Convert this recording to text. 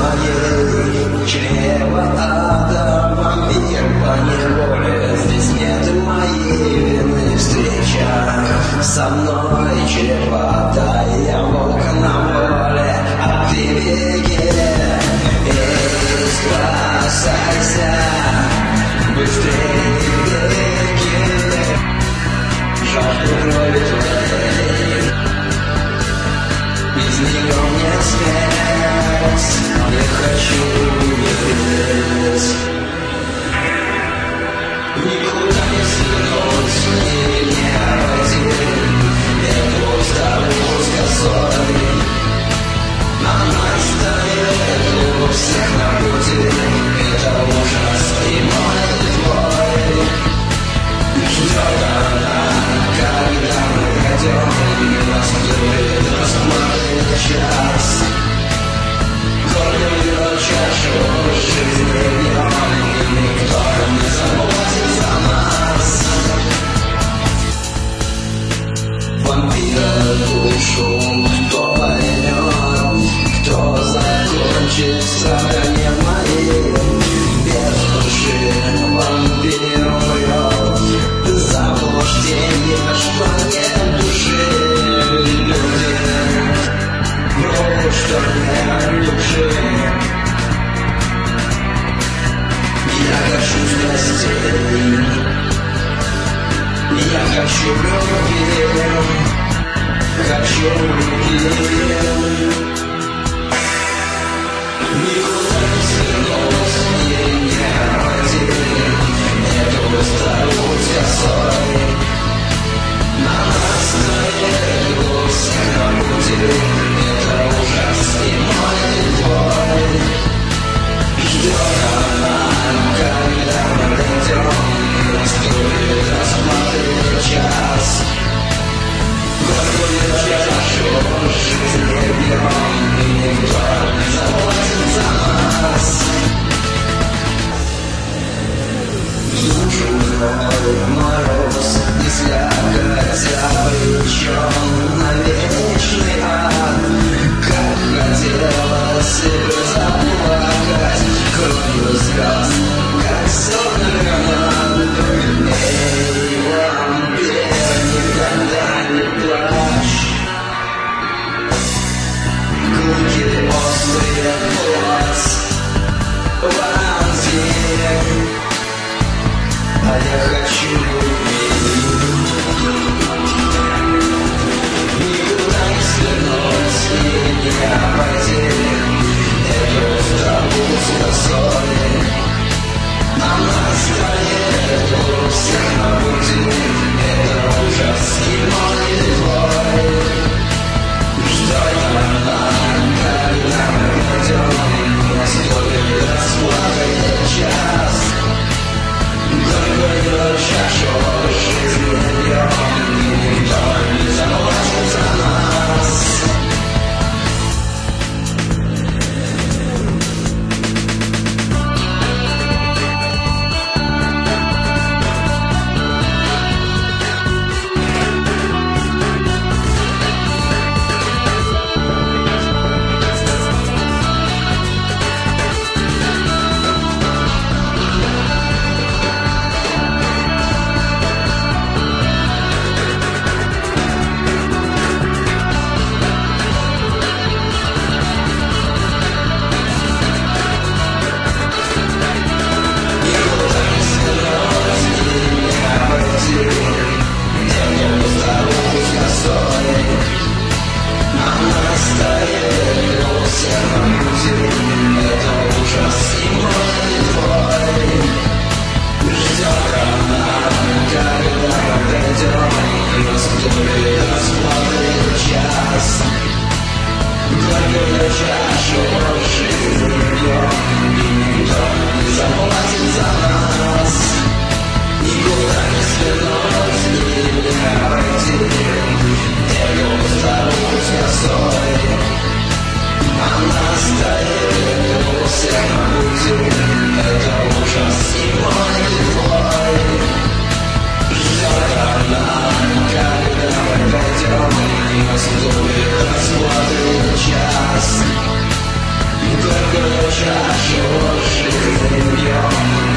моей чрева ада, вампир по неволе. Здесь нет моей вины. Встреча со мной чревата, я волк на воле, а ты беги и спасайся. Быстрее беги, жажду крови твоей, без нее мне смерть, не хочу умереть. Никуда не свернуть, не пойти, эту старую с косой. Она стоит у всех на пути, это ужас и мой, и твой. Ждет она, когда мы пойдем, наступит, рассмотрит час. Горькую чашу жизни пьем, и никто не заботит за нас. Вампира душу кто поймет, кто закончит страдания мои. Без души вампир умрет, заблуждение, что нет души. Люди врут, что нет души. Я хочу страстей, я хочу любви, хочу любви. Никуда не свернуть и не пойти, эту старую с косой. Она стоит у всех на пути, это ужас и мой, и твой. Ждет она, когда мы придем, наступит, рассмотрит час. Горькую чашу жизни пьем, и никто не заботит за нас. Душу мой мороз, не слякоть обречен на вечный ад. Как хотелось бы заплакать кровью звезд, как сотни гранат. Эй, вампир, никогда не плачь. Клыки острые, плоть вонзили, а я хочу любить. Никуда не свернуть и не пойти, эту траву с косой. Она стоит у всех на пути, это ужас и мой, и твой. Ждет она, когда мы пойдем, наступит, рассмотрит час. Горькую чашу жизни пьем, и никто не заботит за нас. только чашу ложи пьем.